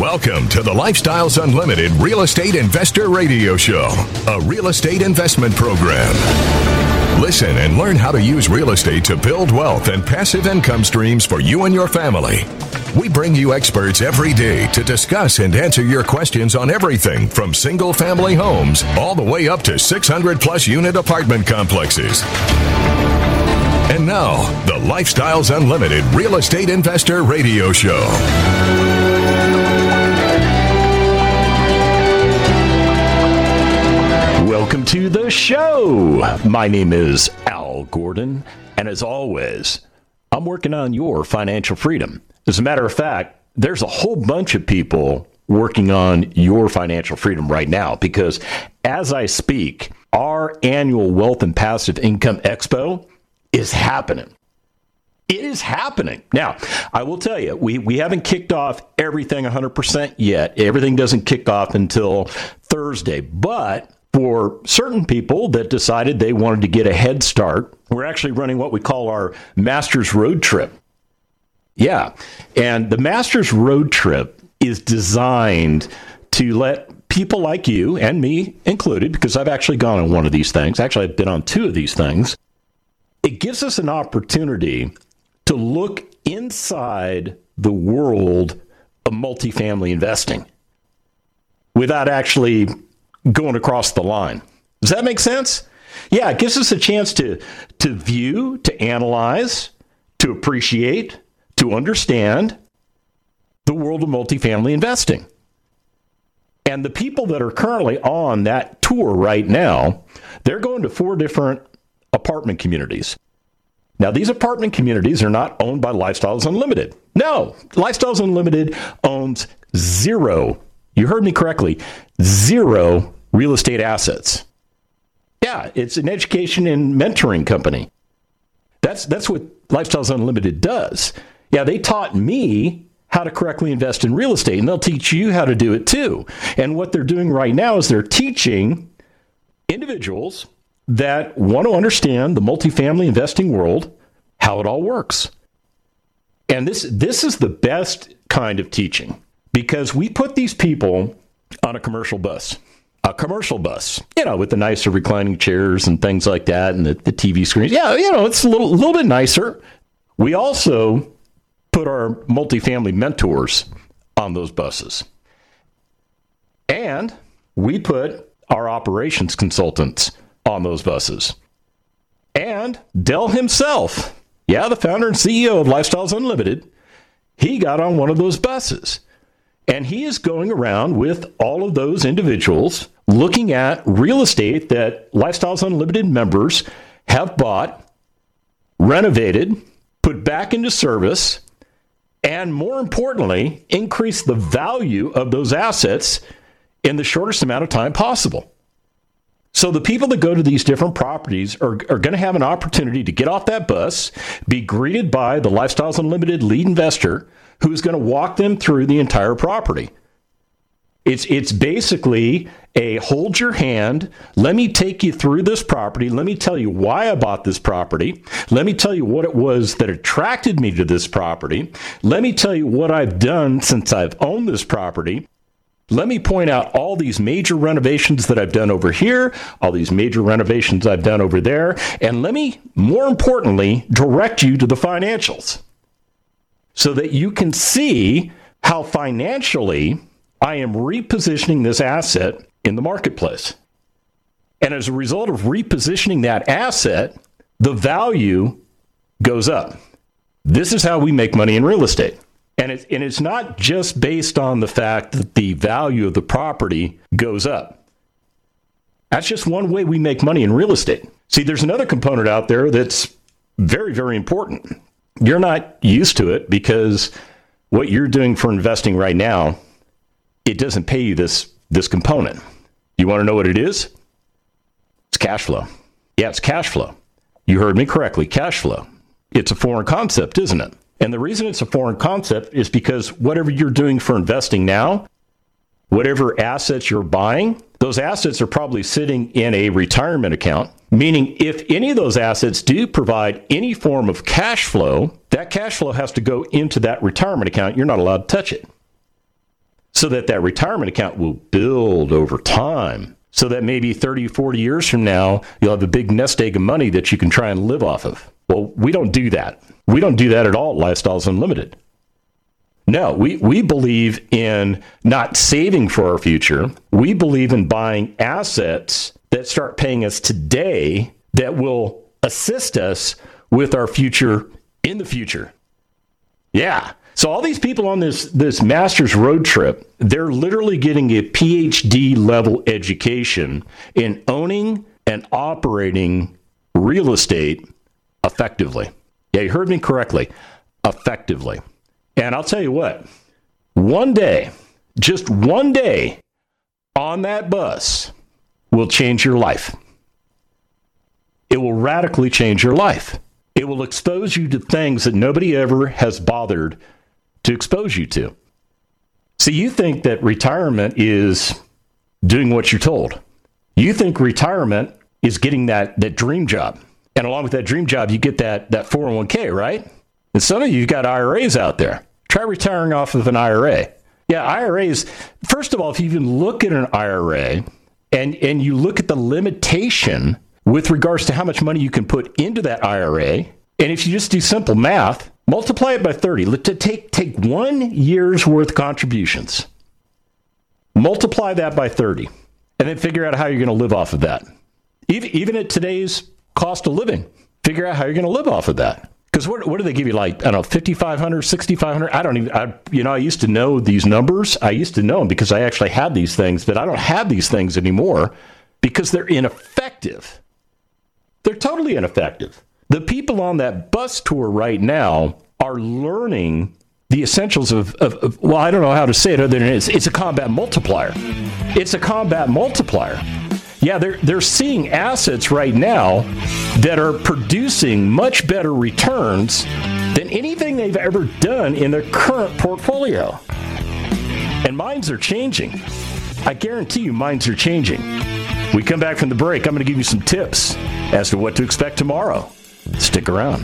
Welcome to the Lifestyles Unlimited Real Estate Investor Radio Show, a real estate investment program. Listen and learn how to use real estate to build wealth and passive income streams for you and your family. We bring you experts every day to discuss and answer your questions on everything from single-family homes all the way up to 600-plus unit apartment complexes. And now, the Lifestyles Unlimited Real Estate Investor Radio Show. Welcome to the show. My name is Al Gordon, and as always, I'm working on your financial freedom. As a matter of fact, there's a whole bunch of people working on your financial freedom right now because as I speak, our annual Wealth and Passive Income Expo is happening. It is happening. Now, I will tell you, we haven't kicked off everything 100% yet. Everything doesn't kick off until Thursday, but for certain people that decided they wanted to get a head start, we're actually running what we call our Masters Road Trip. Yeah, and the Masters Road Trip is designed to let people like you and me included, because I've actually gone on one of these things. Actually, I've been on two of these things. It gives us an opportunity to look inside the world of multifamily investing without actually going across the line. Does that make sense? Yeah, it gives us a chance to view, to analyze, to appreciate, to understand the world of multifamily investing. And the people that are currently on that tour right now, they're going to 4 different apartment communities. Now, these apartment communities are not owned by Lifestyles Unlimited. No, Lifestyles Unlimited owns 0. You heard me correctly. 0 real estate assets. Yeah, it's an education and mentoring company. That's what Lifestyles Unlimited does. Yeah, they taught me how to correctly invest in real estate, and they'll teach you how to do it too. And what they're doing right now is they're teaching individuals that want to understand the multifamily investing world, how it all works. And this is the best kind of teaching because we put these people on a commercial bus. A commercial bus, with the nicer reclining chairs and things like that and the TV screens. Yeah, it's a little bit nicer. We also put our multifamily mentors on those buses. And we put our operations consultants on those buses. And Dell himself, the founder and CEO of Lifestyles Unlimited, he got on one of those buses. And he is going around with all of those individuals looking at real estate that Lifestyles Unlimited members have bought, renovated, put back into service, and more importantly, increase the value of those assets in the shortest amount of time possible. So the people that go to these different properties are going to have an opportunity to get off that bus, be greeted by the Lifestyles Unlimited lead investor who's going to walk them through the entire property. It's basically a hold your hand, let me take you through this property, let me tell you why I bought this property, let me tell you what it was that attracted me to this property, let me tell you what I've done since I've owned this property, let me point out all these major renovations that I've done over here, all these major renovations I've done over there, and let me, more importantly, direct you to the financials so that you can see how financially I am repositioning this asset in the marketplace. And as a result of repositioning that asset, the value goes up. This is how we make money in real estate. And it's not just based on the fact that the value of the property goes up. That's just one way we make money in real estate. See, there's another component out there that's very, very important. You're not used to it because what you're doing for investing right now, it doesn't pay you this component. You want to know what it is? It's cash flow. Yeah, it's cash flow. You heard me correctly, cash flow. It's a foreign concept, isn't it? And the reason it's a foreign concept is because whatever you're doing for investing now, whatever assets you're buying, those assets are probably sitting in a retirement account, meaning if any of those assets do provide any form of cash flow, that cash flow has to go into that retirement account. You're not allowed to touch it. so that that retirement account will build over time, so that maybe 30, 40 years from now, you'll have a big nest egg of money that you can try and live off of. Well, we don't do that. We don't do that at all at Lifestyles Unlimited. No, we believe in not saving for our future. We believe in buying assets that start paying us today that will assist us with our future in the future. Yeah. So all these people on this master's road trip, they're literally getting a PhD level education in owning and operating real estate effectively. Yeah, you heard me correctly. Effectively. And I'll tell you what, one day, just one day on that bus will change your life. It will radically change your life. It will expose you to things that nobody ever has bothered to expose you to. See, you think that retirement is doing what you're told. You think retirement is getting that dream job. And along with that dream job, you get that 401k, right? And some of you got IRAs out there. Try retiring off of an IRA. Yeah, IRAs, first of all, if you even look at an IRA and you look at the limitation with regards to how much money you can put into that IRA, and if you just do simple math, multiply it by 30. Take 1 year's worth of contributions. Multiply that by 30, and then figure out how you're going to live off of that. Even at today's cost of living, figure out how you're going to live off of that. Because what do they give you, like, I don't know, 5,500, 6,500? I used to know these numbers. I used to know them because I actually had these things, but I don't have these things anymore because they're ineffective. They're totally ineffective. The people on that bus tour right now are learning the essentials of well, I don't know how to say it other than it's a combat multiplier. It's a combat multiplier. Yeah, they're seeing assets right now that are producing much better returns than anything they've ever done in their current portfolio. And minds are changing. I guarantee you minds are changing. We come back from the break, I'm going to give you some tips as to what to expect tomorrow. Stick around.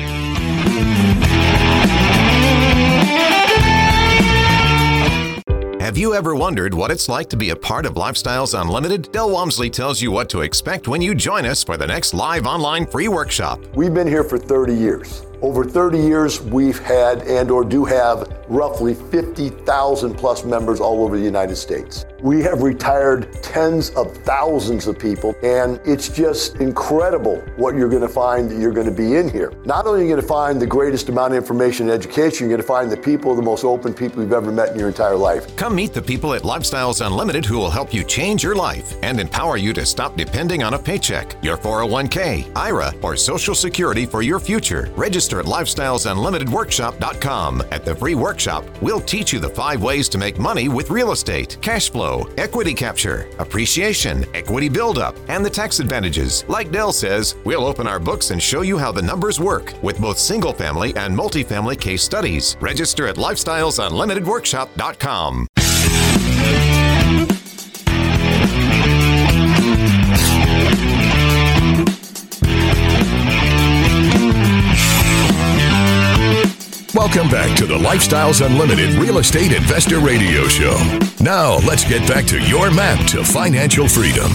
Have you ever wondered what it's like to be a part of Lifestyles Unlimited? Del Walmsley tells you what to expect when you join us for the next live online free workshop. We've been here for 30 years. Over 30 years, we've had and or do have roughly 50,000 plus members all over the United States. We have retired tens of thousands of people, and it's just incredible what you're going to find that you're going to be in here. Not only are you going to find the greatest amount of information and education, you're going to find the people, the most open people you've ever met in your entire life. Come meet the people at Lifestyles Unlimited who will help you change your life and empower you to stop depending on a paycheck, your 401k, IRA, or Social Security for your future. Register at LifestylesUnlimitedWorkshop.com. At the free workshop, we'll teach you the 5 ways to make money with real estate, cash flow, equity capture, appreciation, equity buildup, and the tax advantages. Like Del says, we'll open our books and show you how the numbers work with both single-family and multifamily case studies. Register at LifestylesUnlimitedWorkshop.com. Welcome back to the Lifestyles Unlimited Real Estate Investor Radio Show. Now, let's get back to your map to financial freedom.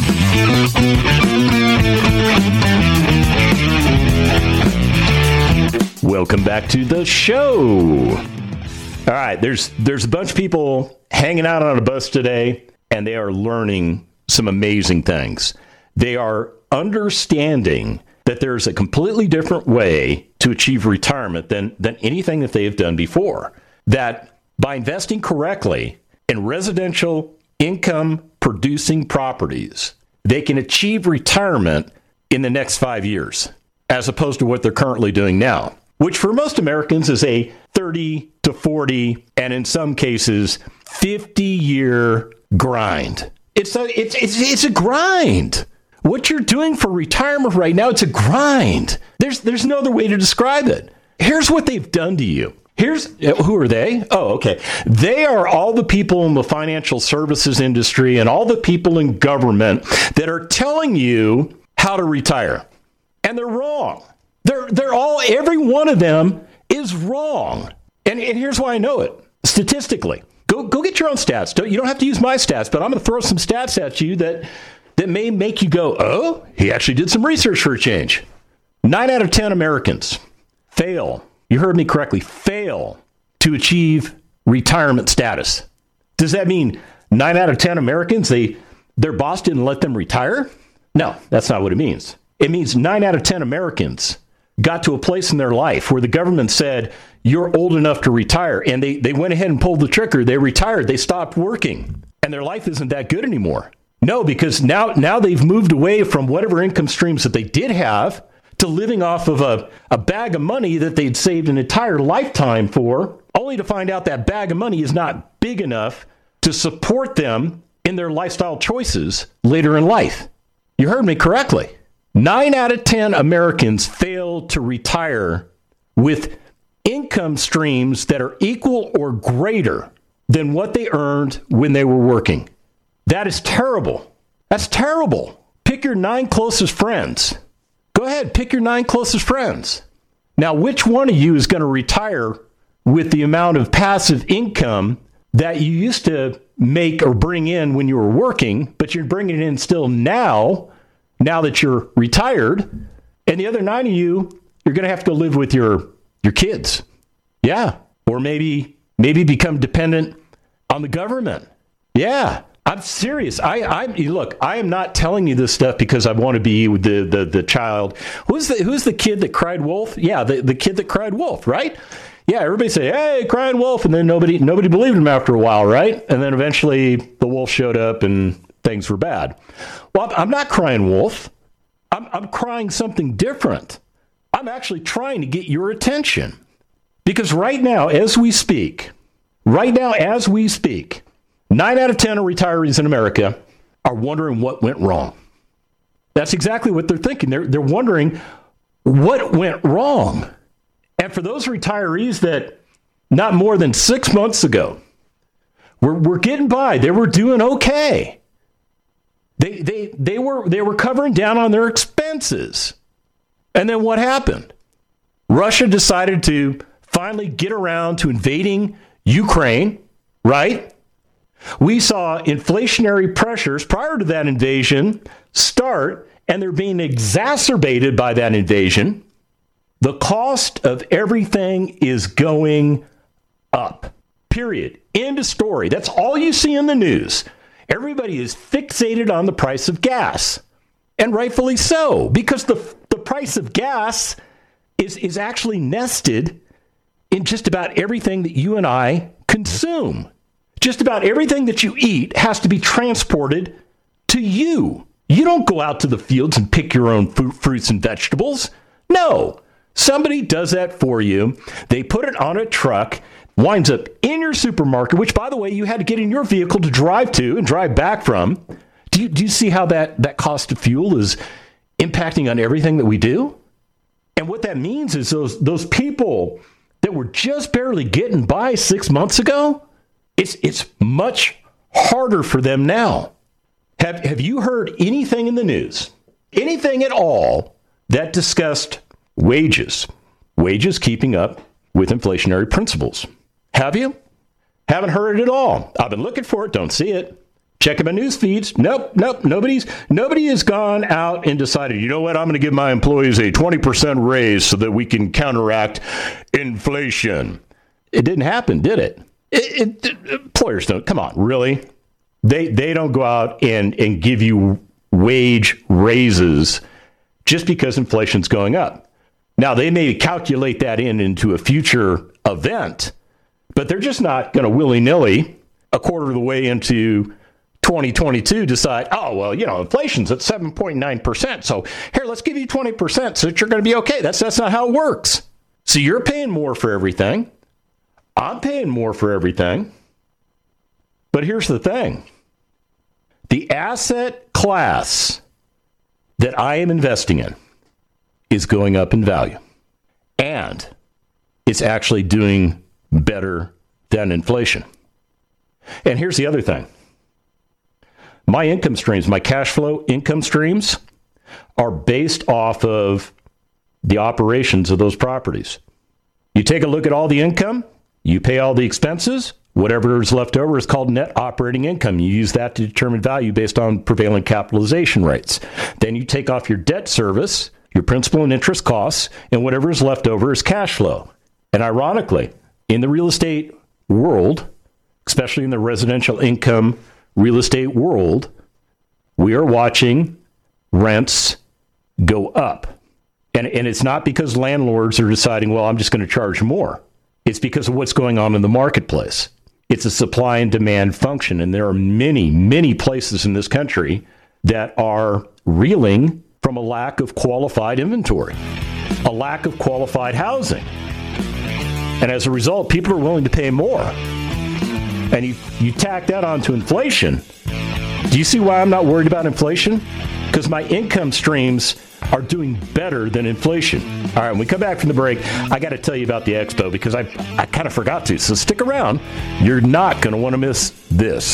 Welcome back to the show. All right, there's a bunch of people hanging out on a bus today, and they are learning some amazing things. They are understanding that there's a completely different way to achieve retirement than anything that they have done before. That by investing correctly in residential income producing properties, they can achieve retirement in the next 5 years, as opposed to what they're currently doing now, which for most Americans is a 30 to 40, and in some cases, 50-year grind. It's a grind. What you're doing for retirement right now, it's a grind. There's no other way to describe it. Here's what they've done to you. Who are they? Oh, okay. They are all the people in the financial services industry and all the people in government that are telling you how to retire. And they're wrong. Every one of them is wrong. And here's why I know it. Statistically, go get your own stats. You don't have to use my stats, but I'm going to throw some stats at you that may make you go, oh, he actually did some research for a change. 9 out of 10 Americans fail. You heard me correctly. Fail to achieve retirement status. Does that mean 9 out of 10 Americans, their boss didn't let them retire? No, that's not what it means. It means 9 out of 10 Americans got to a place in their life where the government said, you're old enough to retire. And they went ahead and pulled the trigger. They retired. They stopped working. And their life isn't that good anymore. No, because now they've moved away from whatever income streams that they did have to living off of a bag of money that they'd saved an entire lifetime for, only to find out that bag of money is not big enough to support them in their lifestyle choices later in life. You heard me correctly. 9 out of 10 Americans fail to retire with income streams that are equal or greater than what they earned when they were working. That is terrible. That's terrible. Pick your 9 closest friends. Go ahead, pick your 9 closest friends. Now, which one of you is going to retire with the amount of passive income that you used to make or bring in when you were working, but you're bringing it in still now that you're retired, and the other 9 of you, you're going to have to go live with your kids. Yeah. Or maybe become dependent on the government. Yeah. I'm serious. Look, I am not telling you this stuff because I want to be the child. Who's the kid that cried wolf? Yeah, the kid that cried wolf, right? Yeah, everybody say, hey, crying wolf, and then nobody believed him after a while, right? And then eventually the wolf showed up and things were bad. Well, I'm not crying wolf. I'm crying something different. I'm actually trying to get your attention. Because right now, as we speak, 9 out of 10 of retirees in America are wondering what went wrong. That's exactly what they're thinking. They're wondering what went wrong. And for those retirees that not more than 6 months ago were getting by, they were doing okay. They were covering down on their expenses. And then what happened? Russia decided to finally get around to invading Ukraine, right? We saw inflationary pressures prior to that invasion start, and they're being exacerbated by that invasion. The cost of everything is going up. Period. End of story. That's all you see in the news. Everybody is fixated on the price of gas. And rightfully so, because the price of gas is actually nested in just about everything that you and I consume. Just about everything that you eat has to be transported to you. You don't go out to the fields and pick your own fruits and vegetables. No, somebody does that for you. They put it on a truck, winds up in your supermarket, which, by the way, you had to get in your vehicle to drive to and drive back from. Do you see how that cost of fuel is impacting on everything that we do? And what that means is those people that were just barely getting by 6 months ago, it's much harder for them now. Have you heard anything in the news, anything at all, that discussed wages keeping up with inflationary principles? Have you? Haven't heard it at all. I've been looking for it, don't see it. Checking my news feeds. Nope. Nobody has gone out and decided, you know what, I'm going to give my employees a 20% raise so that we can counteract inflation. It didn't happen, did it? Employers don't. Come on, really? They don't go out and give you wage raises just because inflation's going up. Now, they may calculate that into a future event, but they're just not going to willy-nilly, a quarter of the way into 2022, decide, oh, well, inflation's at 7.9%. So here, let's give you 20% so that you're going to be okay. That's not how it works. So you're paying more for everything. I'm paying more for everything. But here's the thing. The asset class that I am investing in is going up in value. And it's actually doing better than inflation. And here's the other thing. My income streams, my cash flow income streams, are based off of the operations of those properties. You take a look at all the income, you pay all the expenses, Whatever is left over is called net operating income. You use that to determine value based on prevailing capitalization rates. Then you take off your debt service, your principal and interest costs, and whatever is left over is cash flow. And ironically, in the real estate world, especially in the residential income real estate world, we are watching rents go up. And it's not because landlords are deciding, well, I'm just going to charge more. It's because of what's going on in the marketplace. It's a supply and demand function. And there are many, many places in this country that are reeling from a lack of qualified inventory, a lack of qualified housing. And as a result, people are willing to pay more. And you tack that onto inflation. Do you see why I'm not worried about inflation? Because my income streams are doing better than inflation. All right, when we come back from the break, I got to tell you about the expo because I kind of forgot to. So stick around. You're not going to want to miss this.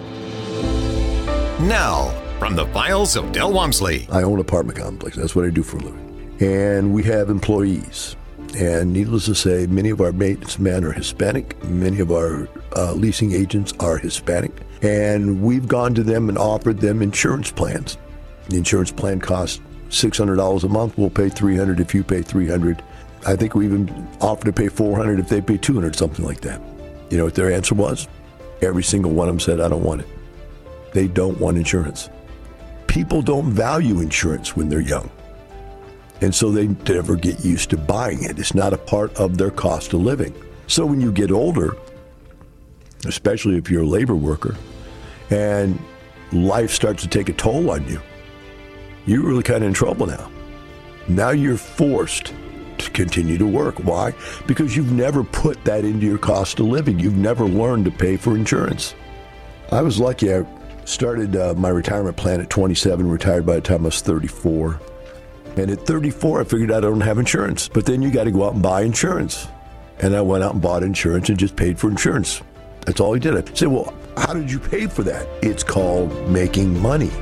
Now, from the files of Del Walmsley. I own an apartment complex. That's what I do for a living. And we have employees. And needless to say, many of our maintenance men are Hispanic. Many of our leasing agents are Hispanic. And we've gone to them and offered them insurance plans. The insurance plan costs $600 a month. We'll pay $300 if you pay $300. I think we even offered to pay $400 if they pay $200, something like that. You know what their answer was? Every single one of them said, I don't want it. They don't want insurance. People don't value insurance when they're young. And so they never get used to buying it. It's not a part of their cost of living. So when you get older, especially if you're a labor worker, and life starts to take a toll on you, you're really kind of in trouble now. Now you're forced to continue to work. Why? Because you've never put that into your cost of living. You've never learned to pay for insurance. I was lucky. I started my retirement plan at 27, retired by the time I was 34. And at 34, I figured out I don't have insurance. But then you got to go out and buy insurance. And I went out and bought insurance and just paid for insurance. That's all I did. I said, well, how did you pay for that? It's called making money.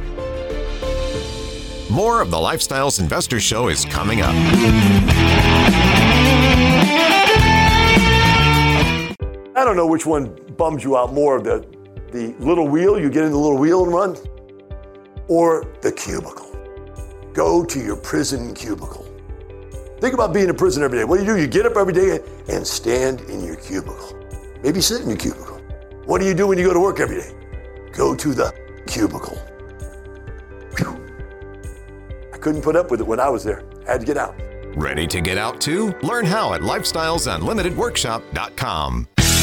More of the Lifestyles Investor Show is coming up. I don't know which one bums you out more, the little wheel, you get in the little wheel and run, or the cubicle. Go to your prison cubicle. Think about being in prison every day. What do? You get up every day and stand in your cubicle. Maybe sit in your cubicle. What do you do when you go to work every day? Go to the cubicle. Whew. I couldn't put up with it when I was there. I had to get out. Ready to get out too? Learn how at lifestylesunlimitedworkshop.com.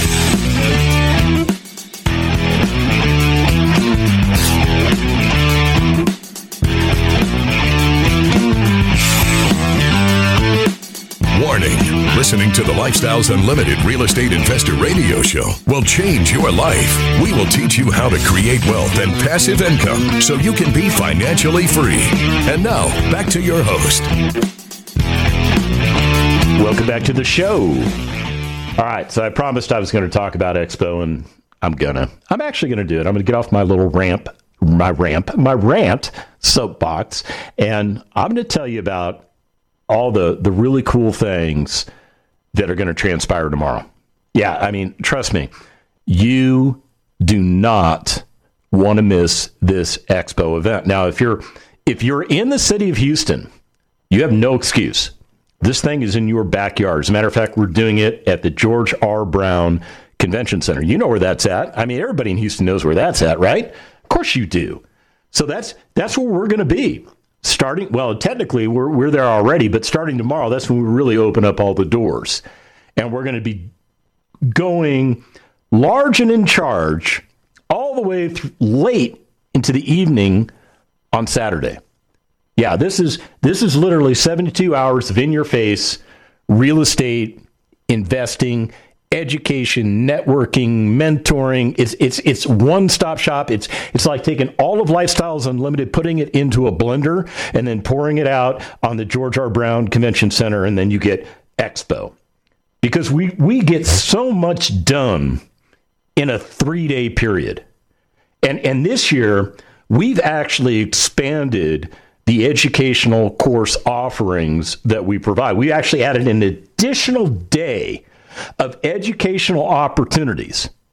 Warning, listening to the Lifestyles Unlimited Real Estate Investor Radio Show will change your life. We will teach you how to create wealth and passive income so you can be financially free. And now, back to your host. Welcome back to the show. All right, so I promised I was going to talk about Expo, and I'm actually going to do it. I'm going to get off my little rant soapbox, and I'm going to tell you about all the really cool things that are going to transpire tomorrow. Yeah, I mean, trust me, you do not want to miss this Expo event. Now, if you're in the city of Houston, you have no excuse. This thing is in your backyard. As a matter of fact, we're doing it at the George R. Brown Convention Center. You know where that's at. I mean, everybody in Houston knows where that's at, right? Of course you do. So that's where we're going to be. Technically, we're there already, but starting tomorrow, that's when we really open up all the doors. And we're going to be going large and in charge all the way late into the evening on Saturday. Yeah, this is literally 72 hours of in-your-face real estate investing, education, networking, mentoring. It's one-stop shop. It's like taking all of Lifestyles Unlimited, putting it into a blender, and then pouring it out on the George R. Brown Convention Center, and then you get Expo. Because we get so much done in a 3-day period. And this year, we've actually expanded the educational course offerings that we provide. We actually added an additional day of educational opportunities.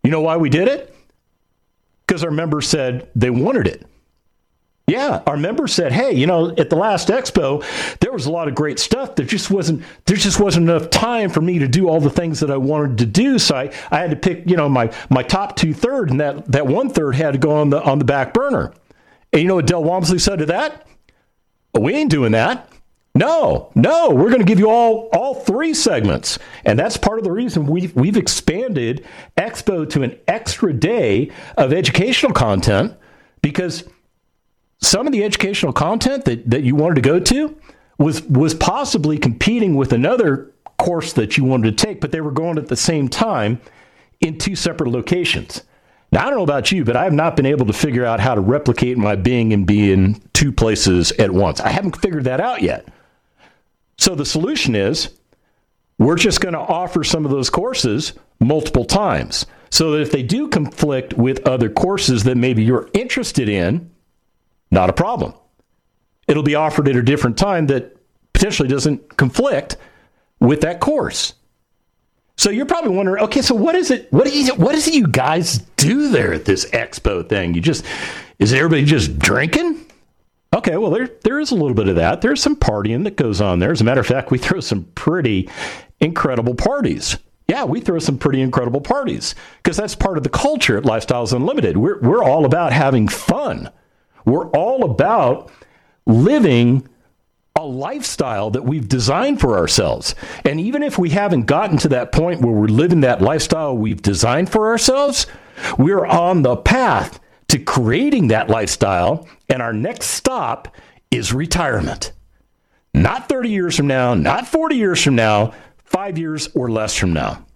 You know why we did it? Because our members said they wanted it. Yeah, our members said, hey, you know, at the last expo, there was a lot of great stuff. There just wasn't enough time for me to do all the things that I wanted to do. So I had to pick, you know, my top 2/3, and that 1/3 had to go on the back burner. And you know what Del Walmsley said to that? We ain't doing that. No, we're going to give you all 3 segments. And that's part of the reason we've expanded Expo to an extra day of educational content, because some of the educational content that you wanted to go to was possibly competing with another course that you wanted to take, but they were going at the same time in 2 separate locations. Now, I don't know about you, but I have not been able to figure out how to replicate my being and be in 2 places at once. I haven't figured that out yet. So the solution is we're just going to offer some of those courses multiple times, so that if they do conflict with other courses that maybe you're interested in, not a problem. It'll be offered at a different time that potentially doesn't conflict with that course. So you're probably wondering, okay, so what is it you guys do there at this expo thing? Is everybody just drinking? Okay, well, there is a little bit of that. There's some partying that goes on there. As a matter of fact, we throw some pretty incredible parties. Yeah, we throw some pretty incredible parties because that's part of the culture at Lifestyles Unlimited. We're all about having fun. We're all about living a lifestyle that we've designed for ourselves. And even if we haven't gotten to that point where we're living that lifestyle we've designed for ourselves, we're on the path to creating that lifestyle. And our next stop is retirement. Not 30 years from now, not 40 years from now, 5 years or less from now.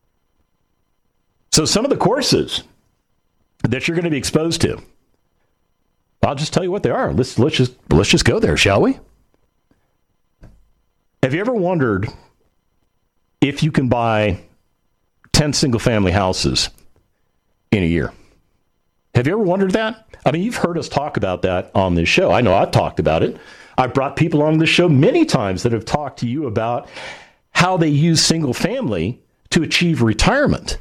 So some of the courses that you're going to be exposed to, I'll just tell you what they are. Let's just go there, shall we? Have you ever wondered if you can buy 10 single-family houses in a year? Have you ever wondered that? I mean, you've heard us talk about that on this show. I know I've talked about it. I've brought people on this show many times that have talked to you about how they use single-family to achieve retirement.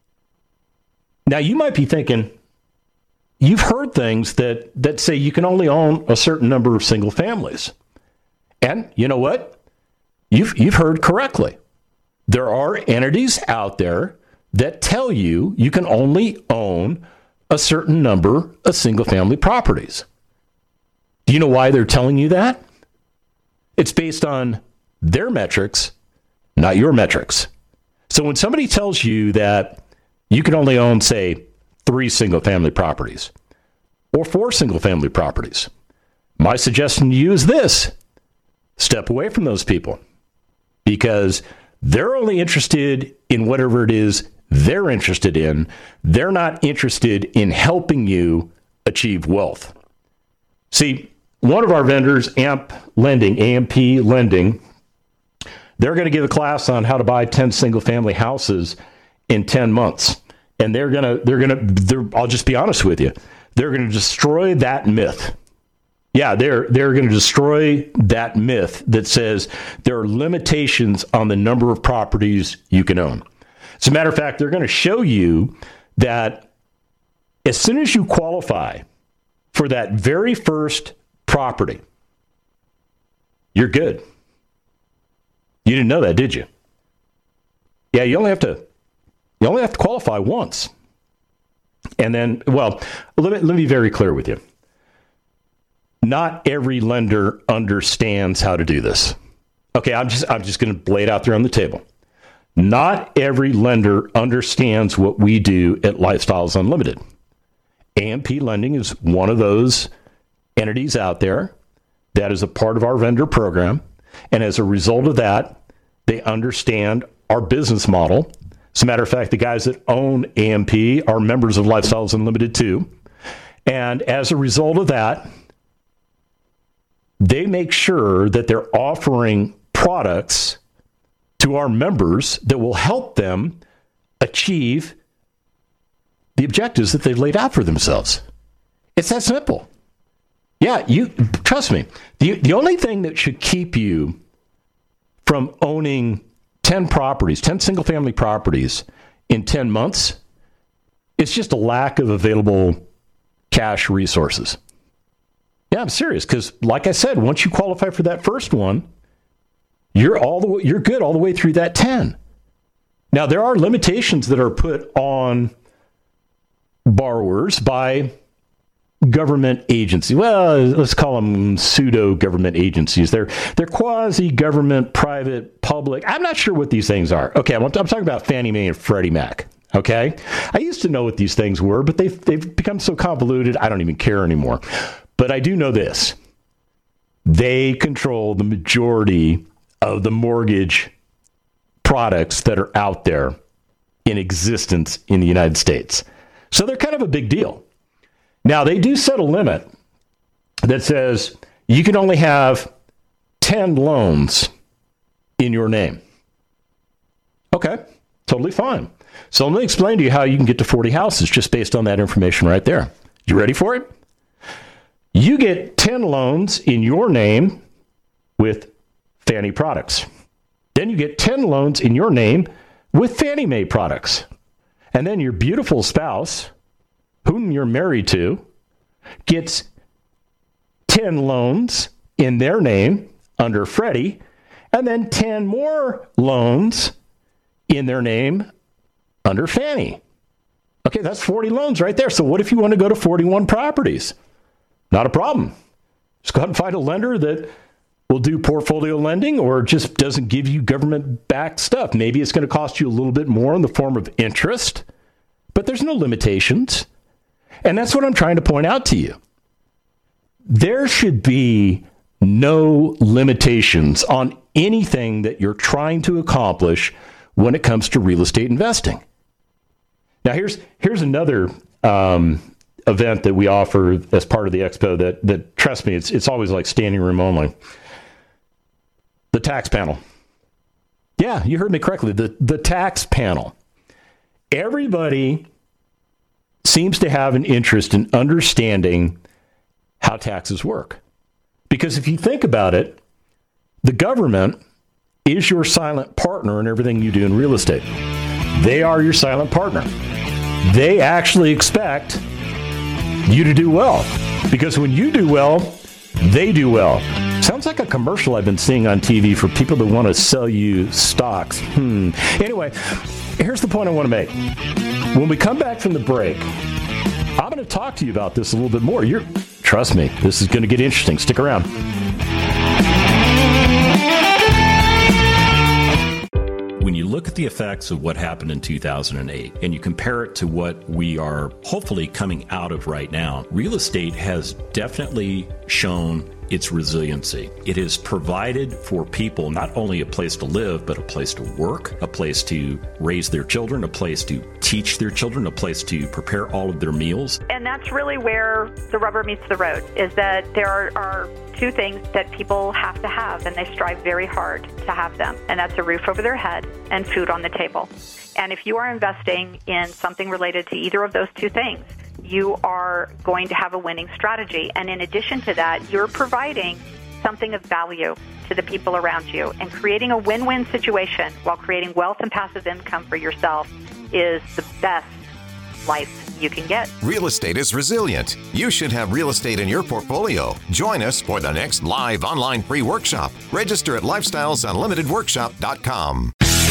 Now, you might be thinking, you've heard things that say you can only own a certain number of single families. And you know what? You've heard correctly. There are entities out there that tell you can only own a certain number of single family properties. Do you know why they're telling you that? It's based on their metrics, not your metrics. So when somebody tells you that you can only own, say, 3 single-family properties or 4 single-family properties, my suggestion to you is this: step away from those people, because they're only interested in whatever it is they're interested in. They're not interested in helping you achieve wealth. See, one of our vendors, AMP Lending, they're going to give a class on how to buy 10 single-family houses in 10 months. And I'll just be honest with you, they're going to destroy that myth. Yeah, they're going to destroy that myth that says there are limitations on the number of properties you can own. As a matter of fact, they're going to show you that as soon as you qualify for that very first property, you're good. You didn't know that, did you? Yeah, you only have to qualify once. And then, well, let me be very clear with you. Not every lender understands how to do this. Okay, I'm just going to lay it out there on the table. Not every lender understands what we do at Lifestyles Unlimited. AMP Lending is one of those entities out there that is a part of our vendor program. And as a result of that, they understand our business model. As a matter of fact, the guys that own AMP are members of Lifestyles Unlimited too. And as a result of that, they make sure that they're offering products to our members that will help them achieve the objectives that they've laid out for themselves. It's that simple. Yeah, trust me. The only thing that should keep you from owning 10 single-family properties in 10 months It's just a lack of available cash resources. Yeah, I'm serious, because like I said, once you qualify for that first one, you're good all the way through that 10. Now, there are limitations that are put on borrowers by government agencies. Well, let's call them pseudo-government agencies. They're quasi-government, private, public. I'm not sure what these things are. Okay, I'm talking about Fannie Mae and Freddie Mac. Okay? I used to know what these things were, but they've become so convoluted, I don't even care anymore. But I do know this. They control the majority of the mortgage products that are out there in existence in the United States. So they're kind of a big deal. Now, they do set a limit that says you can only have 10 loans in your name. Okay, totally fine. So let me explain to you how you can get to 40 houses just based on that information right there. You ready for it? You get 10 loans in your name with Fannie products. Then you get 10 loans in your name with Fannie Mae products. And then your beautiful spouse, whom you're married to, gets 10 loans in their name under Freddie, and then 10 more loans in their name under Fannie. Okay, that's 40 loans right there. So what if you want to go to 41 properties? Not a problem. Just go out and find a lender that will do portfolio lending or just doesn't give you government-backed stuff. Maybe it's going to cost you a little bit more in the form of interest, but there's no limitations. And that's what I'm trying to point out to you. There should be no limitations on anything that you're trying to accomplish when it comes to real estate investing. Now, here's another event that we offer as part of the expo that trust me, it's always like standing room only. The tax panel. Yeah, you heard me correctly. The tax panel. Everybody seems to have an interest in understanding how taxes work. Because if you think about it, the government is your silent partner in everything you do in real estate. They are your silent partner. They actually expect you to do well. Because when you do well, they do well. Sounds like a commercial I've been seeing on TV for people that want to sell you stocks. Anyway, here's the point I want to make. When we come back from the break, I'm going to talk to you about this a little bit more. Trust me, this is going to get interesting. Stick around. When you look at the effects of what happened in 2008 and you compare it to what we are hopefully coming out of right now, real estate has definitely shown its resiliency. It has provided for people not only a place to live, but a place to work, a place to raise their children, a place to teach their children, a place to prepare all of their meals. And that's really where the rubber meets the road, is that there are two things that people have to have, and they strive very hard to have them, and that's a roof over their head and food on the table. And if you are investing in something related to either of those two things, you are going to have a winning strategy. And in addition to that, you're providing something of value to the people around you. And creating a win-win situation while creating wealth and passive income for yourself is the best life you can get. Real estate is resilient. You should have real estate in your portfolio. Join us for the next live online free workshop. Register at lifestylesunlimitedworkshop.com.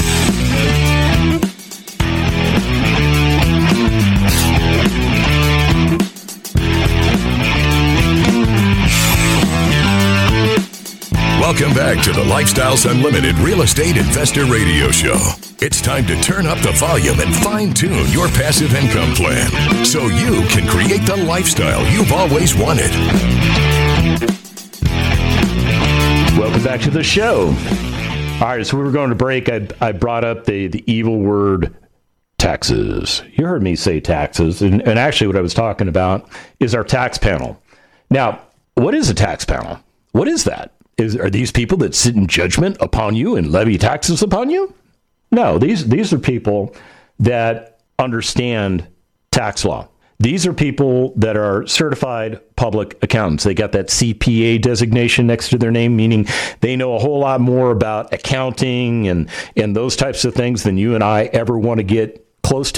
Welcome back to the Lifestyles Unlimited Real Estate Investor Radio Show. It's time to turn up the volume and fine-tune your passive income plan so you can create the lifestyle you've always wanted. Welcome back to the show. All right, so we were going to break. I brought up the evil word taxes. You heard me say taxes, and actually what I was talking about is our tax panel. Now, what is a tax panel? What is that? Are these people that sit in judgment upon you and levy taxes upon you? No, these are people that understand tax law. These are people that are certified public accountants. They got that CPA designation next to their name, meaning they know a whole lot more about accounting and those types of things than you and I ever want to get close to.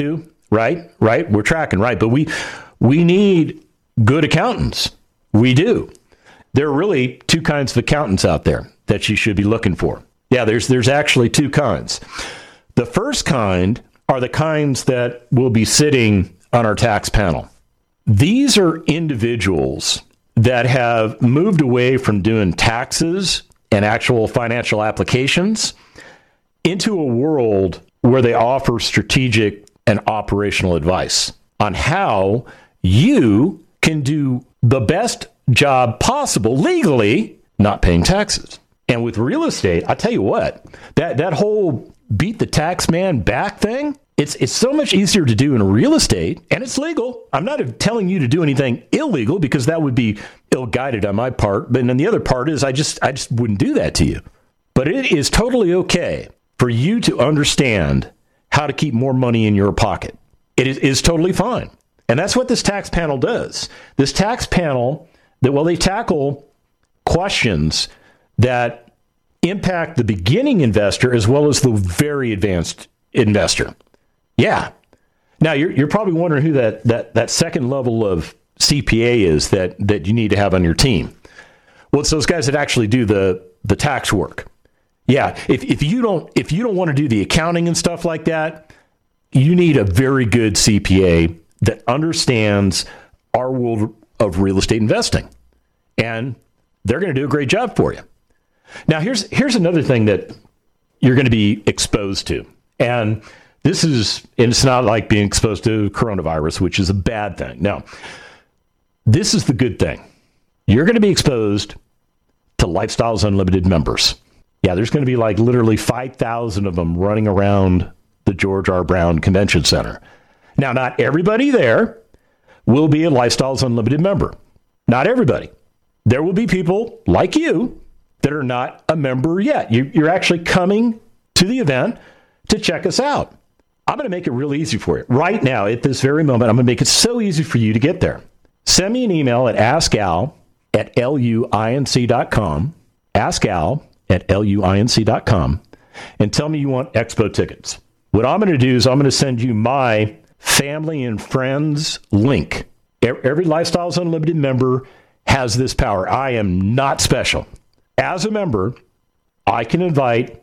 right? We're tracking, right? But we need good accountants. We do. There are really two kinds of accountants out there that you should be looking for. Yeah, there's actually two kinds. The first kind are the kinds that will be sitting on our tax panel. These are individuals that have moved away from doing taxes and actual financial applications into a world where they offer strategic and operational advice on how you can do the best job possible legally, not paying taxes. And with real estate, I tell you what, that whole beat the tax man back thing, it's so much easier to do in real estate, and it's legal. I'm not telling you to do anything illegal because that would be ill-guided on my part. But then the other part is I just wouldn't do that to you. But it is totally okay for you to understand how to keep more money in your pocket. It is totally fine. And that's what this tax panel does. This tax panel, they tackle questions that impact the beginning investor as well as the very advanced investor. Yeah. Now, you're probably wondering who that second level of CPA is that you need to have on your team. Well, it's those guys that actually do the tax work. Yeah. If you don't want to do the accounting and stuff like that, you need a very good CPA that understands our world of real estate investing. And they're going to do a great job for you. Now, here's another thing that you're going to be exposed to. And it's not like being exposed to coronavirus, which is a bad thing. No, this is the good thing. You're going to be exposed to Lifestyles Unlimited members. Yeah, there's going to be like literally 5,000 of them running around the George R. Brown Convention Center. Now, not everybody there will be a Lifestyles Unlimited member. Not everybody. There will be people like you that are not a member yet. You're actually coming to the event to check us out. I'm going to make it really easy for you. Right now, at this very moment, I'm going to make it so easy for you to get there. Send me an email at askal@luinc.com, askal@luinc.com, and tell me you want Expo tickets. What I'm going to do is I'm going to send you my family and friends link. Every Lifestyles Unlimited member has this power. I am not special. As a member, I can invite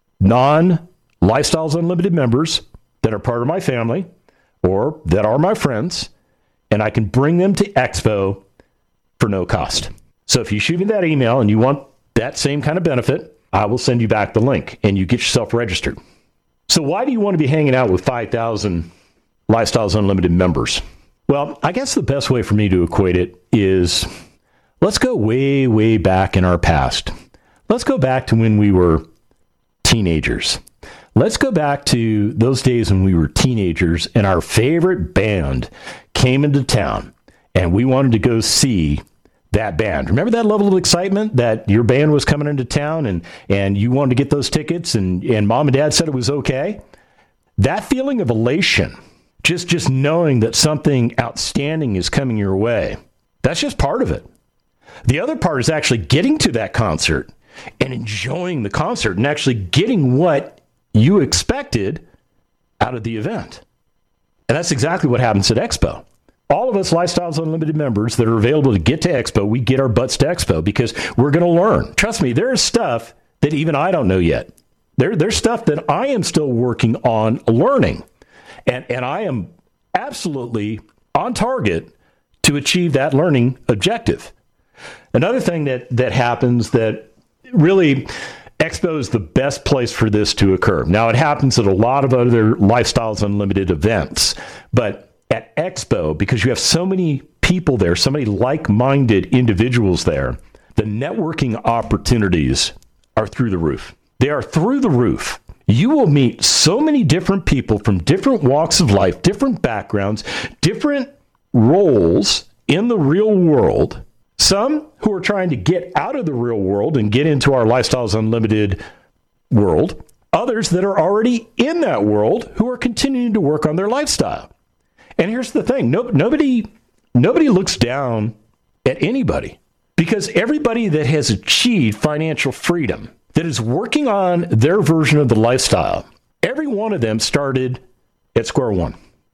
non-Lifestyles Unlimited members that are part of my family or that are my friends, and I can bring them to Expo for no cost. So if you shoot me that email and you want that same kind of benefit, I will send you back the link and you get yourself registered. So why do you want to be hanging out with 5,000 Lifestyles Unlimited members? Well, I guess the best way for me to equate it is let's go way, way back in our past. Let's go back to when we were teenagers. Let's go back to those days when we were teenagers and our favorite band came into town and we wanted to go see that band. Remember that level of excitement that your band was coming into town and you wanted to get those tickets and mom and dad said it was okay? That feeling of elation, just knowing that something outstanding is coming your way, that's just part of it. The other part is actually getting to that concert and enjoying the concert and actually getting what you expected out of the event. And that's exactly what happens at Expo. All of us Lifestyles Unlimited members that are available to get to Expo, we get our butts to Expo because we're going to learn. Trust me, there is stuff that even I don't know yet. There's stuff that I am still working on learning. And I am absolutely on target to achieve that learning objective. Another thing that happens that really Expo is the best place for this to occur. Now, it happens at a lot of other Lifestyles Unlimited events, but at Expo, because you have so many people there, so many like-minded individuals there, the networking opportunities are through the roof. They are through the roof. You will meet so many different people from different walks of life, different backgrounds, different roles in the real world. Some who are trying to get out of the real world and get into our Lifestyles Unlimited world. Others that are already in that world who are continuing to work on their lifestyle. And here's the thing. Nobody looks down at anybody because everybody that has achieved financial freedom, that is working on their version of the lifestyle, every one of them started at square one.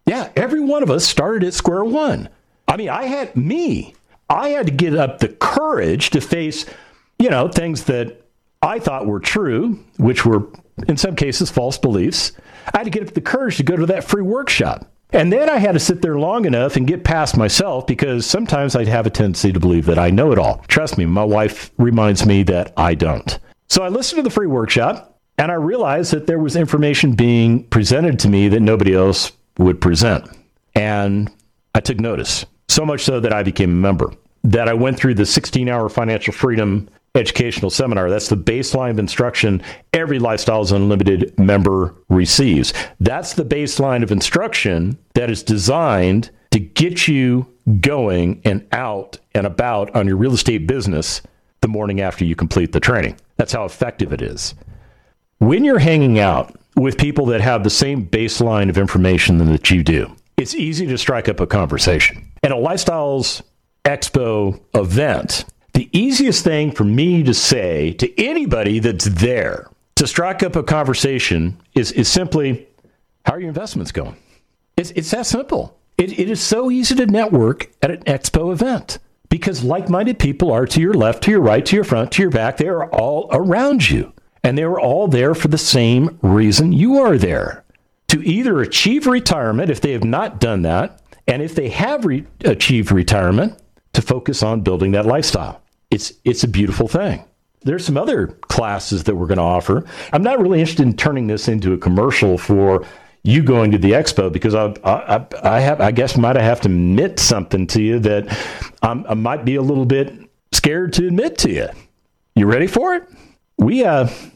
Yeah, every one of us started at square one. I mean, I had to get up the courage to face, things that I thought were true, which were in some cases false beliefs. I had to get up the courage to go to that free workshop. And then I had to sit there long enough and get past myself, because sometimes I'd have a tendency to believe that I know it all. Trust me, my wife reminds me that I don't. So I listened to the free workshop, and I realized that there was information being presented to me that nobody else would present. And I took notice, so much so that I became a member, that I went through the 16-hour financial freedom educational seminar. That's the baseline of instruction every Lifestyles Unlimited member receives. That's the baseline of instruction that is designed to get you going and out and about on your real estate business the morning after you complete the training. That's how effective it is. When you're hanging out with people that have the same baseline of information that you do, it's easy to strike up a conversation. And a Lifestyles Expo event, the easiest thing for me to say to anybody that's there to strike up a conversation is simply, how are your investments going? It's that simple. It is so easy to network at an expo event, because like-minded people are to your left, to your right, to your front, to your back. They are all around you. And they are all there for the same reason you are there, to either achieve retirement if they have not done that, and if they have achieved retirement, to focus on building that lifestyle. It's a beautiful thing. There's some other classes that we're going to offer. I'm not really interested in turning this into a commercial for you going to the expo, because I guess might have to admit something to you that I might be a little bit scared to admit to you. You ready for it? We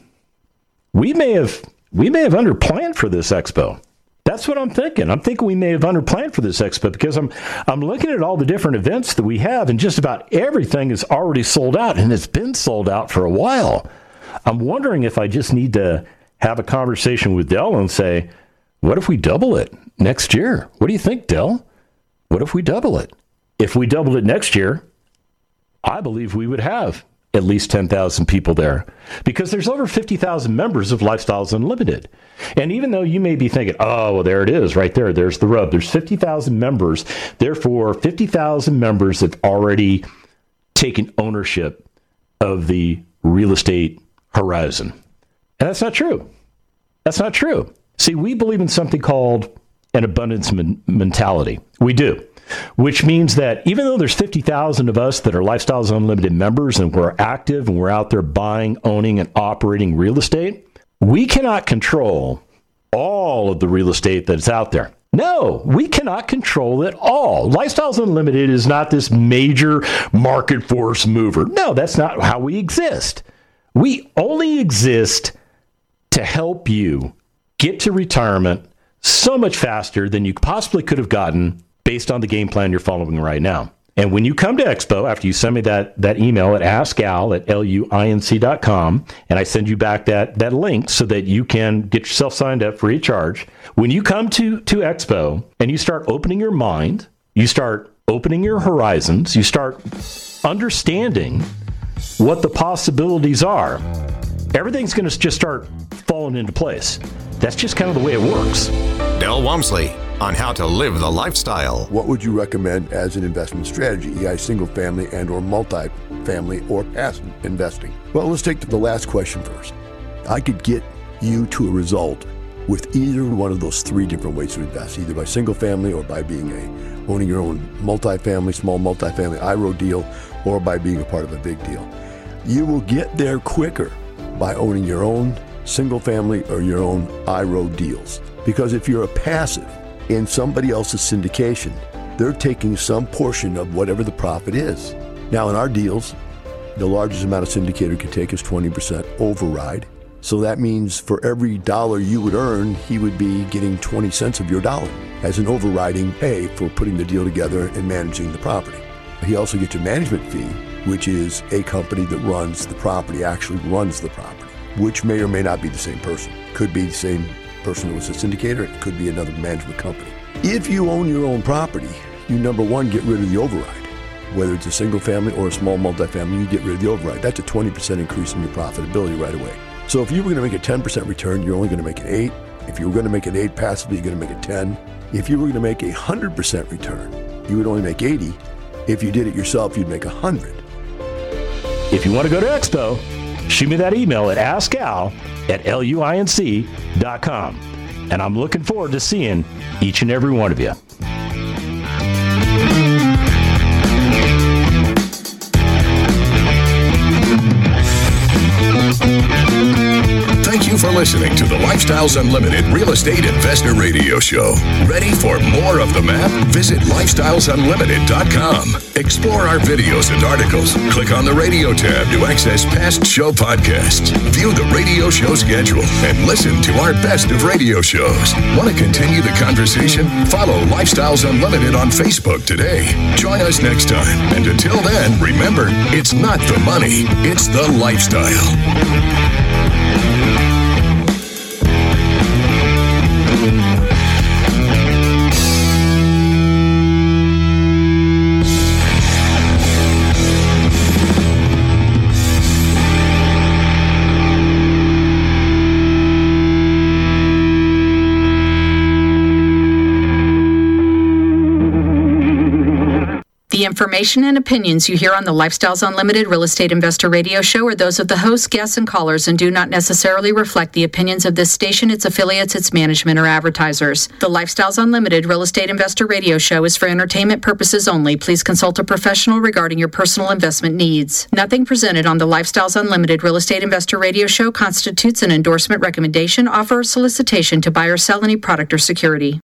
may have underplanned for this expo. That's what I'm thinking. I'm thinking we may have underplanned for this expo, because I'm looking at all the different events that we have, and just about everything is already sold out, and it's been sold out for a while. I'm wondering if I just need to have a conversation with Dell and say, what if we double it next year? What do you think, Dell? What if we double it? If we doubled it next year, I believe we would have at least 10,000 people there, because there's over 50,000 members of Lifestyles Unlimited. And even though you may be thinking, oh, well, there it is right there. There's the rub. There's 50,000 members. Therefore, 50,000 members have already taken ownership of the real estate horizon. And that's not true. That's not true. See, we believe in something called an abundance mentality. We do. Which means that even though there's 50,000 of us that are Lifestyles Unlimited members, and we're active and we're out there buying, owning, and operating real estate, we cannot control all of the real estate that's out there. No, we cannot control it all. Lifestyles Unlimited is not this major market force mover. No, that's not how we exist. We only exist to help you get to retirement so much faster than you possibly could have gotten based on the game plan you're following right now. And when you come to Expo, after you send me that email at askal@luinc.com, and I send you back that link so that you can get yourself signed up free of charge. When you come to Expo and you start opening your mind, you start opening your horizons, you start understanding what the possibilities are, everything's going to just start falling into place. That's just kind of the way it works. Del Walmsley on how to live the lifestyle. What would you recommend as an investment strategy, either single family and or multi-family or passive investing? Well, let's take the last question first. I could get you to a result with either one of those three different ways to invest, either by single family or by owning your own multifamily, small multifamily IRO deal, or by being a part of a big deal. You will get there quicker by owning your own single family or your own IRO deals. Because if you're a passive in somebody else's syndication, they're taking some portion of whatever the profit is. Now in our deals, the largest amount a syndicator can take is 20% override. So that means for every dollar you would earn, he would be getting 20 cents of your dollar as an overriding pay for putting the deal together and managing the property. He also gets a management fee, which is a company that runs the property, actually runs the property, which may or may not be the same person. Could be the same person who was a syndicator, it could be another management company. If you own your own property, you number one, get rid of the override. Whether it's a single family or a small multifamily, you get rid of the override. That's a 20% increase in your profitability right away. So if you were going to make a 10% return, you're only going to make an 8. If you were going to make an 8 passively, you're going to make it 10. If you were going to make 100% return, you would only make 80. If you did it yourself, you'd make 100. If you want to go to Expo, shoot me that email at askal@luinc.com. And I'm looking forward to seeing each and every one of you. Thank you for listening to the Lifestyles Unlimited Real Estate Investor Radio Show. Ready for more of the map? Visit lifestylesunlimited.com. Explore our videos and articles. Click on the radio tab to access past show podcasts. View the radio show schedule and listen to our best of radio shows. Want to continue the conversation? Follow Lifestyles Unlimited on Facebook today. Join us next time. And until then, remember, it's not the money, it's the lifestyle. The information and opinions you hear on the Lifestyles Unlimited Real Estate Investor Radio Show are those of the hosts, guests, and callers and do not necessarily reflect the opinions of this station, its affiliates, its management, or advertisers. The Lifestyles Unlimited Real Estate Investor Radio Show is for entertainment purposes only. Please consult a professional regarding your personal investment needs. Nothing presented on the Lifestyles Unlimited Real Estate Investor Radio Show constitutes an endorsement, recommendation, offer, or solicitation to buy or sell any product or security.